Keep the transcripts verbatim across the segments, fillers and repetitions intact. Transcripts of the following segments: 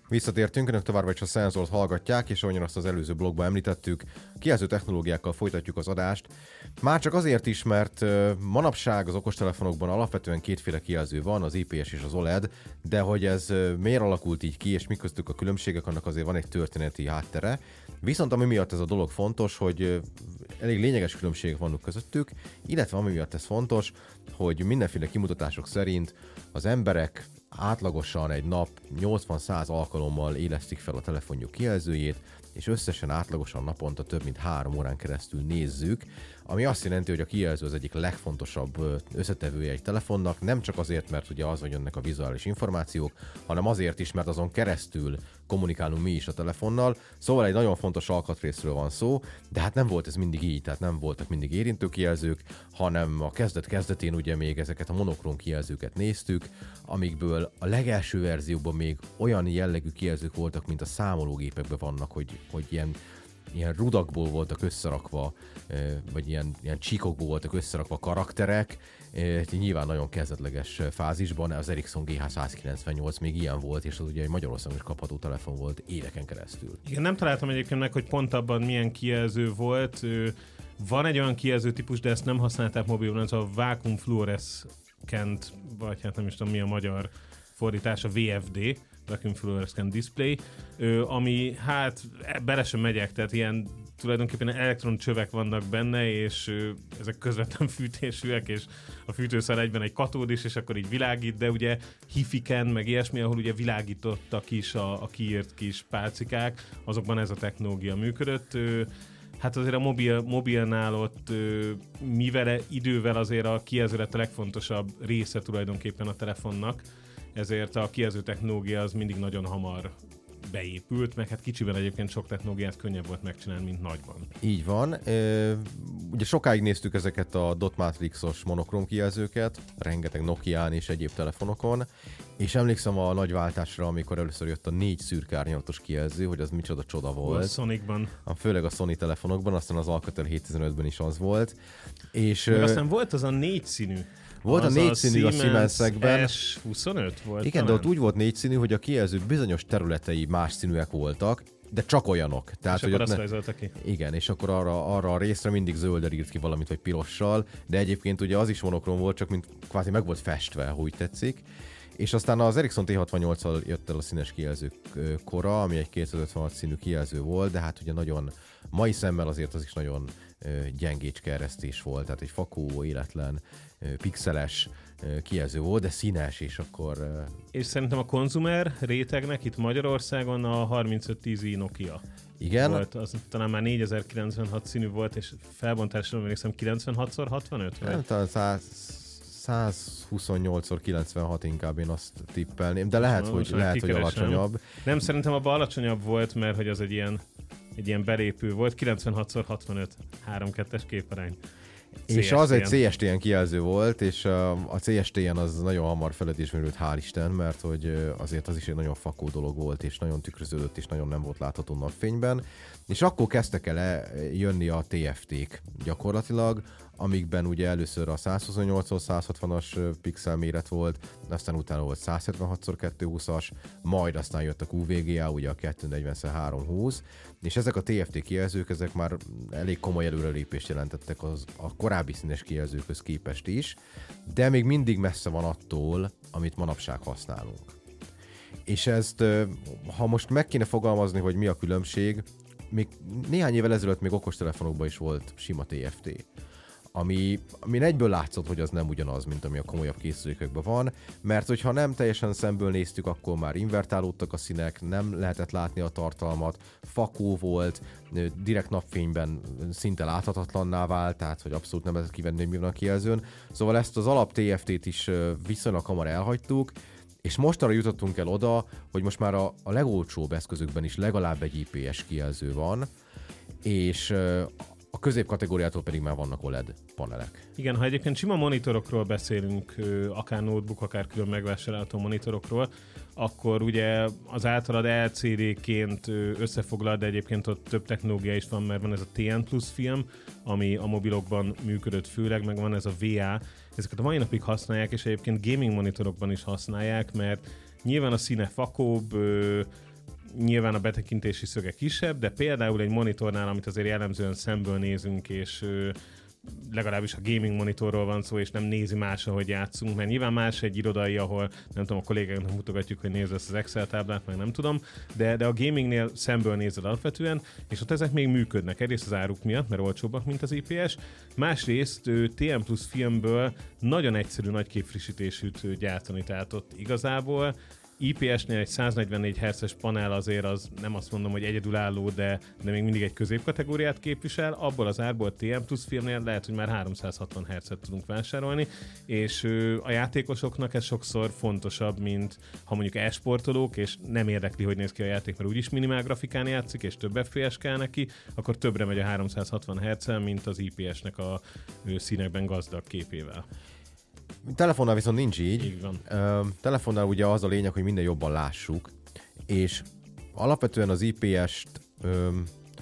Visszatértünk, önök továbbra is a Szenzort hallgatják, és ahogyan azt az előző blogban említettük, kijelző technológiákkal folytatjuk az adást. Már csak azért is, mert manapság az okostelefonokban alapvetően kétféle kijelző van, az i pé es és az o el e dé, de hogy ez miért alakult így ki, és mik köztük a különbségek, annak azért van egy történeti háttere. Viszont ami miatt ez a dolog fontos, hogy elég lényeges különbségek vannak közöttük, illetve ami miatt ez fontos, hogy mindenféle kimutatások szerint az emberek átlagosan egy nap nyolcvan-száz alkalommal élesztik fel a telefonjuk kijelzőjét, és összesen átlagosan naponta több mint három órán keresztül nézzük, ami azt jelenti, hogy a kijelző az egyik legfontosabb összetevője egy telefonnak, nem csak azért, mert ugye az, hogy jönnek a vizuális információk, hanem azért is, mert azon keresztül kommunikálunk mi is a telefonnal, szóval egy nagyon fontos alkatrészről van szó, de hát nem volt ez mindig így, tehát nem voltak mindig érintő kijelzők, hanem a kezdet-kezdetén ugye még ezeket a monokróm kijelzőket néztük, amikből a legelső verzióban még olyan jellegű kijelzők voltak, mint a számológépekben vannak, hogy, hogy ilyen ilyen rudakból voltak összerakva, vagy ilyen, ilyen csíkokból voltak összerakva karakterek, nyilván nagyon kezdetleges fázisban, az Ericsson gé há százkilencvennyolc még ilyen volt, és az ugye egy Magyarországon is kapható telefon volt éveken keresztül. Igen, nem találtam egyébként meg, hogy pontabban milyen kijelző volt. Van egy olyan kijelző típus, de ezt nem használták mobilon, ez a Vacuum Fluorescent, vagy hát nem is tudom mi a magyar fordítása, vé ef dé, Vacuum Fluorescent Display, ami hát bele sem megyek, tehát ilyen tulajdonképpen elektroncsövek vannak benne, és ö, ezek közvetlen fűtésűek, és a fűtőszál egyben egy katód is, és akkor így világít, de ugye hifiken, meg ilyesmi, ahol ugye világítottak is a, a kiírt kis pálcikák, azokban ez a technológia működött. Ö, Hát azért a mobil, mobilnál ott, ö, mivel idővel azért a kijelző lett a legfontosabb része tulajdonképpen a telefonnak, ezért a kijelző technológia az mindig nagyon hamar beépült, meg hát kicsiben egyébként sok technológiát könnyebb volt megcsinálni, mint nagyban. Így van. Ugye sokáig néztük ezeket a dot matrixos monokróm kijelzőket, rengeteg Nokián és egyéb telefonokon, és emlékszem a nagy váltásra, amikor először jött a négy szürke árnyalatos kijelző, hogy az micsoda csoda volt. A Sonicban. A, főleg a Sony telefonokban, aztán az Alcatel hétszáztizenötben is az volt. És meg aztán volt az a négy színű. Volt az a négy színű a Siemensekben. es huszonöt volt. Igen, talán? De ott úgy volt négy színű, hogy a kijelzők bizonyos területei más színűek voltak, de csak olyanok. Tehát, és hogy akkor azt ne... rajzolta ki. Igen, és akkor arra, arra a részre mindig zöldre írt ki valamit, vagy pirossal, de egyébként ugye az is monokrom volt, csak mint kvázi meg volt festve, ha úgy tetszik. És aztán az Ericsson té hatvannyolccal jött el a színes kijelzők kora, ami egy kétszázötvenhat színű kijelző volt, de hát ugye nagyon, mai szemmel azért az is nagyon gyengécske eresztés volt, tehát egy fakó, életlen, pixeles kijelző volt, de színes, és akkor... És szerintem a konzumer rétegnek itt Magyarországon a harmincöt tíz i Nokia. Igen. Volt, az talán már négyezer-kilencvenhat színű volt, és felbontásra emlékszem kilencvenhat szor hatvanöt? Nem, talán száz huszonnyolc szor kilencvenhat inkább én azt tippelném, de lehet, hogy, lehet hogy alacsonyabb. Nem, szerintem abban alacsonyabb volt, mert hogy az egy ilyen, egy ilyen belépő volt, kilencvenhat szor hatvanöt, három kettes képarány. És az egy cé es té en kijelző volt, és a cé es té en az nagyon hamar feledésmerült, hál' Isten, mert hogy azért az is egy nagyon fakó dolog volt, és nagyon tükröződött, és nagyon nem volt látható napfényben. És akkor kezdtek el jönni a té ef té-k gyakorlatilag, amikben ugye először a százhuszonnyolc szor százhatvanas pixel méret volt, aztán utána volt százhetvenhat szor kétszázhúszas, majd aztán jött a kú vé gé á, ugye a kétszáznegyven szor háromszázhúsz, és ezek a té ef té kijelzők, ezek már elég komoly előrelépést jelentettek az, a korábbi színes kijelzőkhöz képest is, de még mindig messze van attól, amit manapság használunk. És ezt, ha most meg kéne fogalmazni, hogy mi a különbség, még néhány évvel ezelőtt még okostelefonokban is volt sima té ef té. Ami, ami egyből látszott, hogy az nem ugyanaz, mint ami a komolyabb készülékekben van, mert hogyha nem teljesen szemből néztük, akkor már invertálódtak a színek, nem lehetett látni a tartalmat, fakó volt, direkt napfényben szinte láthatatlanná vált, tehát hogy abszolút nem lehetett kivenni, hogy mi van a kijelzőn. Szóval ezt az alap té ef té-t is viszonylag hamar elhagytuk, és mostanra jutottunk el oda, hogy most már a, a legolcsóbb eszközökben is legalább egy i pé es kijelző van, és a középkategóriától pedig már vannak o el e dé panelek. Igen, ha egyébként sima monitorokról beszélünk, akár notebook, akár külön megvásárolható monitorokról, akkor ugye az általad el cé dé-ként összefoglal, de egyébként ott több technológia is van, mert van ez a té en plusz film, ami a mobilokban működött főleg, meg van ez a vé á. Ezeket a mai napig használják, és egyébként gaming monitorokban is használják, mert nyilván a színe fakóbb, nyilván a betekintési szöge kisebb, de például egy monitornál, amit azért jellemzően szemből nézünk, és legalábbis a gaming monitorról van szó, és nem nézi más, ahogy játszunk, mert nyilván más egy irodai, ahol nem tudom, a kollégáknak mutogatjuk, hogy nézd ezt az Excel táblát, meg nem tudom, de, de a gamingnél szemből nézed alapvetően, és ott ezek még működnek. Egyrészt az áruk miatt, mert olcsóbbak, mint az I P S, másrészt té em plusz filmből nagyon egyszerű nagyképfrissítésűt gyártani, tehát ott igazából I P S-nél egy száznegyvennégy hertzes panel azért az nem azt mondom, hogy egyedülálló, de, de még mindig egy középkategóriát képvisel. Abból az árból té em plusz filmnél lehet, hogy már háromszázhatvan hertzet tudunk vásárolni, és ö, a játékosoknak ez sokszor fontosabb, mint ha mondjuk e-sportolók, és nem érdekli, hogy néz ki a játék, mert úgyis minimál grafikán játszik, és több ef pé es kell neki, akkor többre megy a háromszázhatvan hertzel, mint az I P S-nek a ö, színekben gazdag képével. Telefonnál viszont nincs így. Így van. Uh, telefonnál ugye az a lényeg, hogy minden jobban lássuk, és alapvetően az I P S-t um,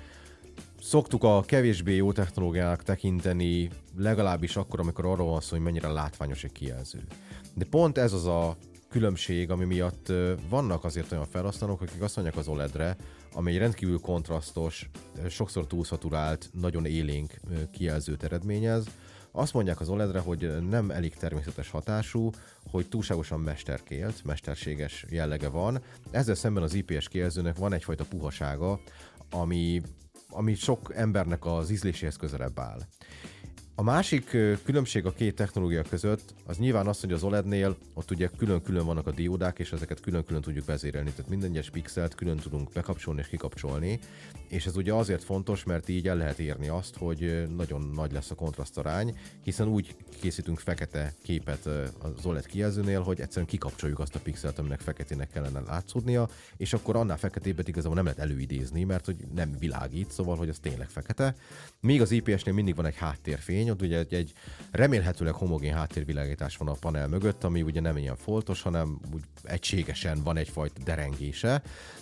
szoktuk a kevésbé jó technológiának tekinteni, legalábbis akkor, amikor arról van szó, hogy mennyire látványos egy kijelző. De pont ez az a különbség, ami miatt uh, vannak azért olyan felhasználók, akik azt mondják az o el é dre, ami egy rendkívül kontrasztos, sokszor túlszaturált, nagyon élénk uh, kijelzőt eredményez. Azt mondják az o el é dre, hogy nem elég természetes hatású, hogy túlságosan mesterkélt, mesterséges jellege van. Ezzel szemben az I P S kijelzőnek van egyfajta puhasága, ami, ami sok embernek az ízléséhez közelebb áll. A másik különbség a két technológia között az nyilván az, hogy az o el é dé-nél ott ugye külön-külön vannak a diódák, és ezeket külön-külön tudjuk vezérelni, tehát minden egyes pixelt külön tudunk bekapcsolni és kikapcsolni, és ez ugye azért fontos, mert így el lehet érni azt, hogy nagyon nagy lesz a kontrasztarány, hiszen úgy készítünk fekete képet az o el é dé kijelzőnél, hogy egyszerűen kikapcsoljuk azt a pixelt, aminek feketének kellene látszódnia, és akkor annál feketébbet igazából nem lehet előidézni, mert hogy nem világít, szóval, hogy az tényleg fekete. Még az I P S-nél mindig van egy háttérfény, ott ugye egy, egy remélhetőleg homogén háttérvilágítás van a panel mögött, ami ugye nem ilyen foltos, hanem úgy egységesen van egyfajta derengése.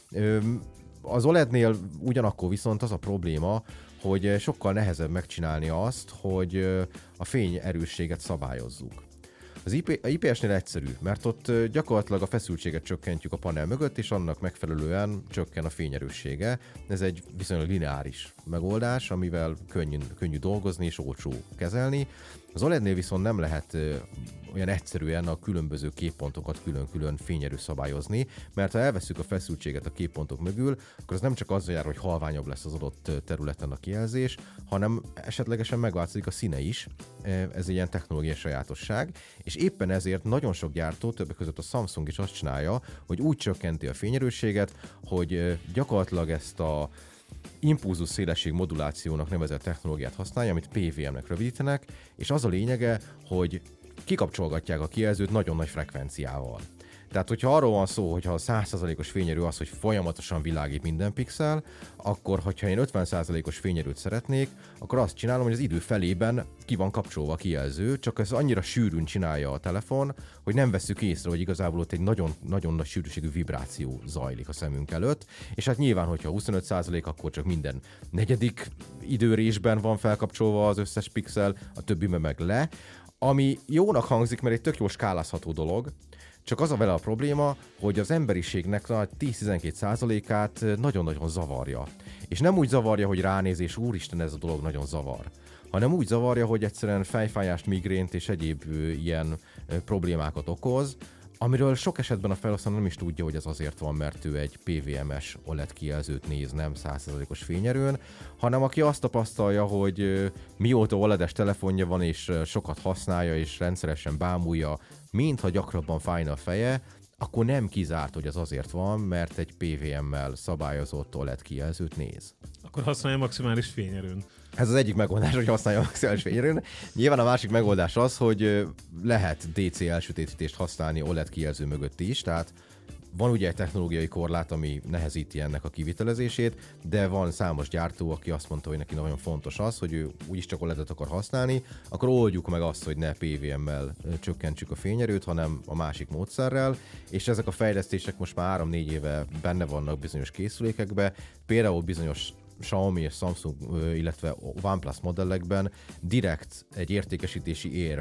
Az o el é dé-nél ugyanakkor viszont az a probléma, hogy sokkal nehezebb megcsinálni azt, hogy a fény erősséget szabályozzuk. Az I P S-nél egyszerű, mert ott gyakorlatilag a feszültséget csökkentjük a panel mögött, és annak megfelelően csökken a fényerőssége. Ez egy viszonylag lineáris megoldás, amivel könnyű, könnyű dolgozni és olcsó kezelni. Az o el é dé-nél viszont nem lehet ö, olyan egyszerűen a különböző képpontokat külön-külön fényerő szabályozni, mert ha elveszük a feszültséget a képpontok mögül, akkor az nem csak azzal jár, hogy halványabb lesz az adott területen a kijelzés, hanem esetlegesen megváltozik a színe is. Ez egy ilyen technológiai sajátosság, és éppen ezért nagyon sok gyártó, többek között a Samsung is azt csinálja, hogy úgy csökkenti a fényerősséget, hogy gyakorlatilag ezt a impulzus szélesség modulációnak nevezett technológiát használja, amit pé vé em-nek rövidítenek, és az a lényege, hogy kikapcsolgatják a kijelzőt nagyon nagy frekvenciával. Tehát, hogyha arról van szó, hogyha a száz százalékos fényerő az, hogy folyamatosan világít minden pixel, akkor, hogyha én ötven százalékos fényerőt szeretnék, akkor azt csinálom, hogy az idő felében ki van kapcsolva a kijelző, csak ez annyira sűrűn csinálja a telefon, hogy nem vesszük észre, hogy igazából ott egy nagyon, nagyon nagy sűrűségű vibráció zajlik a szemünk előtt, és hát nyilván, hogyha huszonöt százalék, akkor csak minden negyedik időrésben van felkapcsolva az összes pixel, a többiben meg le, ami jónak hangzik, mert egy tök jó skálázható dolog, csak az a vele a probléma, hogy az emberiségnek a tíz-tizenkét százalékát nagyon-nagyon zavarja. És nem úgy zavarja, hogy ránézés, úristen, ez a dolog nagyon zavar, hanem úgy zavarja, hogy egyszerűen fejfájást, migrént és egyéb ilyen problémákat okoz, amiről sok esetben a felhasználó nem is tudja, hogy ez azért van, mert ő egy pé vé em-es o el é dé kijelzőt néz, nem száz százalékos fényerőn, hanem aki azt tapasztalja, hogy mióta o el é dés telefonja van és sokat használja és rendszeresen bámulja, mintha gyakrabban fájna a feje, akkor nem kizárt, hogy ez azért van, mert egy pé vé em-mel szabályozott o el é dé kijelzőt néz. Akkor használja maximális fényerőn. Ez az egyik megoldás, hogy használja a maximális fényerőn. Nyilván a másik megoldás az, hogy lehet dé cé elsötétítést használni o el é dé kijelző mögött is, tehát van ugye egy technológiai korlát, ami nehezíti ennek a kivitelezését, de van számos gyártó, aki azt mondta, hogy neki nagyon fontos az, hogy ő úgyis csak o el é dét akar használni, akkor oldjuk meg azt, hogy ne pé vé em-mel csökkentsük a fényerőt, hanem a másik módszerrel, és ezek a fejlesztések most már három-négy éve benne vannak bizonyos készülékekben, például bizonyos Xiaomi és Samsung, illetve OnePlus modellekben direkt egy értékesítési érv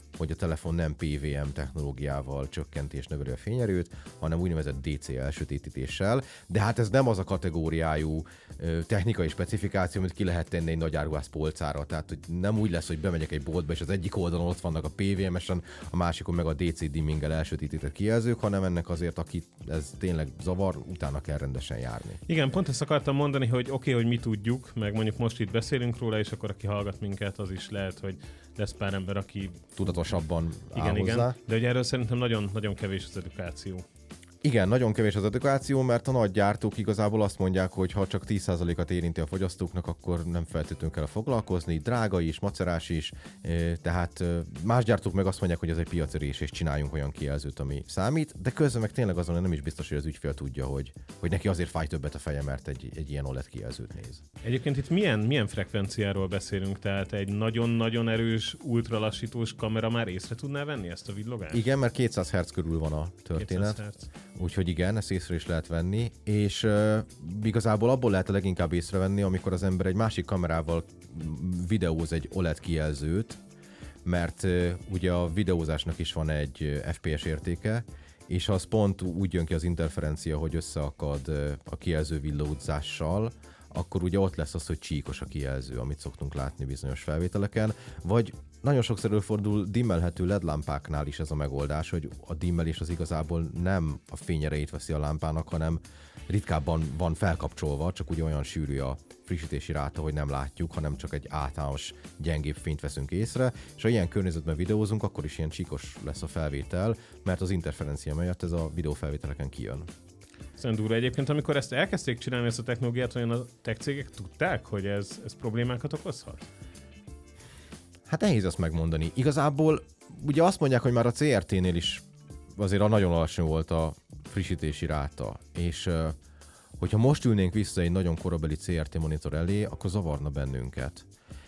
hogy a telefon nem pé vé em technológiával csökkenti és növeli a fényerőt, hanem úgynevezett dé cé elsötétítéssel. De hát ez nem az a kategóriájú ö, technikai specifikáció, amit ki lehet tenni egy nagy áruház polcára. Tehát hogy nem úgy lesz, hogy bemegyek egy boltba, és az egyik oldalon ott vannak a pé vé em-esen, a másikon meg a dé cé dimminggel elsötétített kijelzők, hanem ennek azért, aki ez tényleg zavar, utána kell rendesen járni. Igen, pont ezt akartam mondani, hogy oké, okay, hogy mi tudjuk, meg mondjuk most itt beszélünk róla, és akkor aki hallgat minket, az is lehet, hogy lesz pár ember, aki tudatosabban igen, áll igen, hozzá. de ugye erről szerintem nagyon, nagyon kevés az edukáció. Igen, nagyon kevés az edukáció, mert a nagy gyártók igazából azt mondják, hogy ha csak tíz százalékot érinti a fogyasztóknak, akkor nem feltétlenül kell foglalkozni, drága is, macerás is, tehát más gyártók meg azt mondják, hogy ez egy piacörés, és csináljunk olyan kijelzőt, ami számít, de közben meg tényleg azon nem is biztos, hogy az ügyfél tudja, hogy, hogy neki azért fáj többet a feje, mert egy, egy ilyen o led kijelzőt néz. Egyébként itt milyen, milyen frekvenciáról beszélünk? Tehát egy nagyon-nagyon erős, ultralassítós kamera már észre tudná venni ezt a villogást? Igen, mert kétszáz hertz körül van a történet. Úgyhogy igen, ezt észre is lehet venni, és uh, igazából abból lehet a leginkább észrevenni, amikor az ember egy másik kamerával videóz egy o led kijelzőt, mert uh, ugye a videózásnak is van egy uh, ef pé es értéke, és az pont úgy jön ki az interferencia, hogy összeakad uh, a kijelző villózással, akkor ugye ott lesz az, hogy csíkos a kijelző, amit szoktunk látni bizonyos felvételeken, vagy nagyon sokszor előfordul dimmelhető led lámpáknál is ez a megoldás, hogy a dimmelés az igazából nem a fényerejét veszi a lámpának, hanem ritkábban van felkapcsolva, csak ugye olyan sűrű a frissítési ráta, hogy nem látjuk, hanem csak egy általános gyengébb fényt veszünk észre, és ha ilyen környezetben videózunk, akkor is ilyen csíkos lesz a felvétel, mert az interferencia miatt ez a videófelvételeken kijön. Szerintem durva egyébként, amikor ezt elkezdték csinálni, ezt a technológiát, olyan a tech cégek tudták, hogy ez, ez problémákat okozhat? Hát nehéz azt megmondani. Igazából ugye azt mondják, hogy már a cé er té-nél is azért nagyon alacsony volt a frissítési ráta, és hogyha most ülnénk vissza egy nagyon korabeli cé er té monitor elé, akkor zavarna bennünket.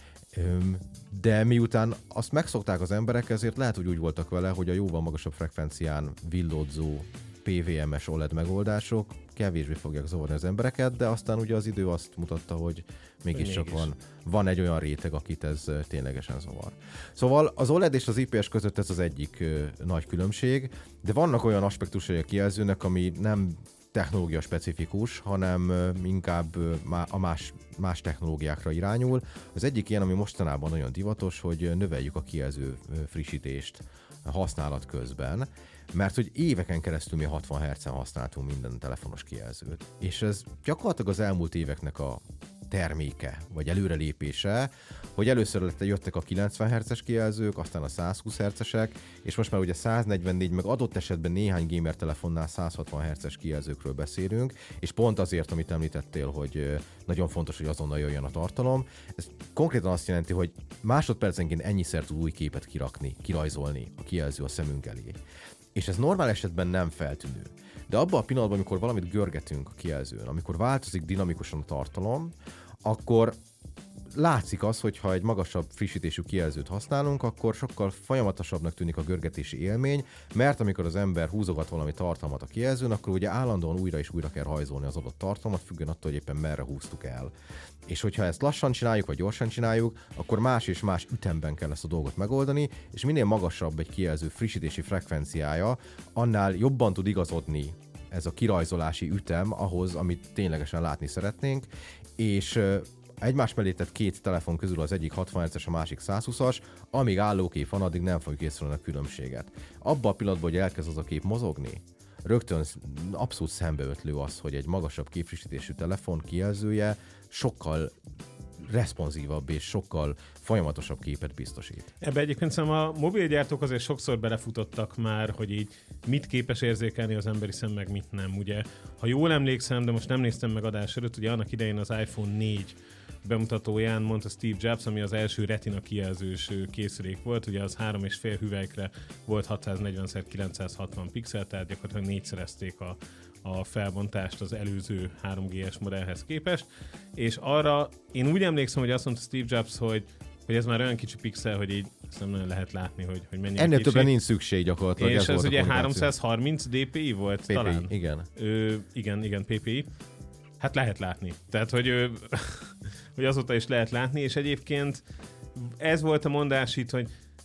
De miután azt megszokták az emberek, ezért lehet, hogy úgy voltak vele, hogy a jóval magasabb frekvencián villódzó pé vé em-es o led megoldások kevésbé fogják zavarni az embereket, de aztán ugye az idő azt mutatta, hogy mégiscsak Mégis. van, van egy olyan réteg, akit ez ténylegesen zavar. Szóval az o led és az i pé es között ez az egyik ö, nagy különbség, de vannak olyan aspektusai a kijelzőnek, ami nem technológia specifikus, hanem ö, inkább ö, a más, más technológiákra irányul. Az egyik ilyen, ami mostanában nagyon divatos, hogy növeljük a kijelző frissítést használat közben, mert hogy éveken keresztül mi hatvan hertzen használtunk minden telefonos kijelzőt. És ez gyakorlatilag az elmúlt éveknek a terméke, vagy előrelépése, hogy először jöttek a kilencven hertzes kijelzők, aztán a száz húsz hertzesek, és most már ugye száznegyvennégy, meg adott esetben néhány gamer telefonnál száz hatvan hertzes kijelzőkről beszélünk, és pont azért, amit említettél, hogy nagyon fontos, hogy azonnal jöjjön a tartalom. Ez konkrétan azt jelenti, hogy másodpercenként ennyiszer tud új képet kirakni, kirajzolni a kijelző a szemünk elé. És ez normál esetben nem feltűnő. De abban a pillanatban, amikor valamit görgetünk a kijelzőn, amikor változik dinamikusan a tartalom, akkor látszik az, hogy ha egy magasabb frissítésű kijelzőt használunk, akkor sokkal folyamatosabbnak tűnik a görgetési élmény, mert amikor az ember húzogat valami tartalmat a kijelzőn, akkor ugye állandóan újra és újra kell rajzolni az adott tartalmat, függően attól, hogy éppen merre húztuk el. És hogyha ezt lassan csináljuk, vagy gyorsan csináljuk, akkor más és más ütemben kell ezt a dolgot megoldani, és minél magasabb egy kijelző frissítési frekvenciája, annál jobban tud igazodni ez a kirajzolási ütem ahhoz, amit ténylegesen látni szeretnénk, és egymás mellé tett két telefon közül az egyik hatvan hertzes, a másik száz húszas, amíg állókép van, addig nem fogjuk észrevenni a különbséget. Abban a pillanatban, hogy elkezd az a kép mozogni, rögtön abszolút szembeötlő az, hogy egy magasabb képfrissítésű telefon kijelzője sokkal responsívabb és sokkal folyamatosabb képet biztosít. Ebbe egyébként szerintem a mobilgyártók azért sokszor belefutottak már, hogy így mit képes érzékelni az emberi szem, meg mit nem. Ugye, ha jól emlékszem, de most nem néztem meg adás előtt, ugye annak idején az iPhone négy bemutatóján mondta Steve Jobs, ami az első retina kijelzős készülék volt, ugye az három és fél hüvelykre volt hatszáznegyven szer kilencszázhatvan pixel, tehát gyakorlatilag négyszerezték a a felbontást az előző három gé-es modellhez képest, és arra én úgy emlékszem, hogy azt mondta Steve Jobs, hogy, hogy ez már olyan kicsi pixel, hogy így ezt nem nagyon lehet látni, hogy, hogy mennyire ennél kicsi. többre nincs szükség gyakorlatilag. És ez, ez ugye a háromszázharminc dé pé i volt pé pé i, talán? igen. Ö, igen, igen, pé pé i. Hát lehet látni. Tehát, hogy, ö, hogy azóta is lehet látni, és egyébként ez volt a mondás itt, hogy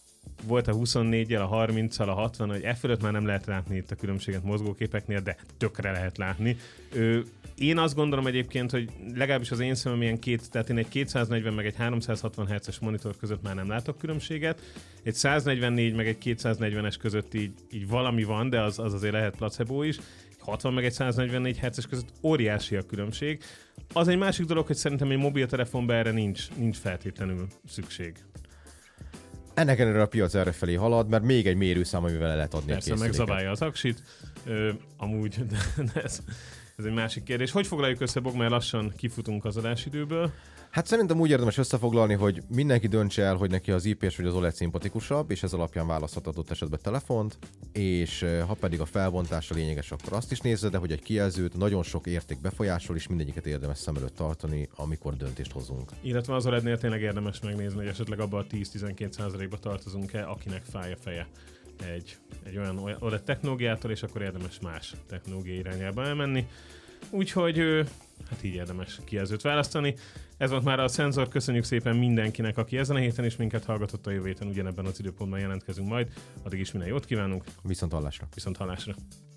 volt a huszonnégyel, a harminccal, a hatvan, hogy e fölött már nem lehet látni itt a különbséget mozgóképeknél, de tökre lehet látni. Ö, én azt gondolom egyébként, hogy legalábbis az én szemem ilyen két, tehát én egy kétszáznegyven meg egy háromszázhatvan hertzes monitor között már nem látok különbséget. Egy száznegyvennégy meg egy kétszáznegyvenes között így, így valami van, de az, az azért lehet placebo is. hatvan meg egy száznegyvennégy hertzes között óriási a különbség. Az egy másik dolog, hogy szerintem egy mobiltelefonban erre nincs, nincs feltétlenül szükség. Ennek ellenére a piac erre felé halad, mert még egy mérőszám, amivel le lehet adni Persze, a készüléket. megzabálja az aksit. Ö, amúgy, de ez, ez egy másik kérdés. Hogy foglaljuk össze, Bog, mert lassan kifutunk az adásidőből? Hát szerintem úgy érdemes összefoglalni, hogy mindenki döntse el, hogy neki az i pé es vagy az o led szimpatikusabb, és ez alapján választhat adott esetben telefont, és ha pedig a felbontás a lényeges, akkor azt is nézze, de hogy egy kijelzőt nagyon sok érték befolyásol, és mindegyiket érdemes szem előtt tartani, amikor döntést hozunk. Illetve az o lednél tényleg érdemes megnézni, hogy esetleg abban a tíz-tizenkét százalékba tartozunk-e, akinek fáj a feje egy, egy olyan o led technológiától, és akkor érdemes más technológiai irányába elmenni. Úgyhogy hát így érdemes kijelzőt választani. Ez volt már a Szenzor. Köszönjük szépen mindenkinek, aki ezen a héten is minket hallgatott, a jövő héten ugyanebben az időpontban jelentkezünk majd. Addig is minden jót kívánunk. Viszont hallásra. Viszont hallásra.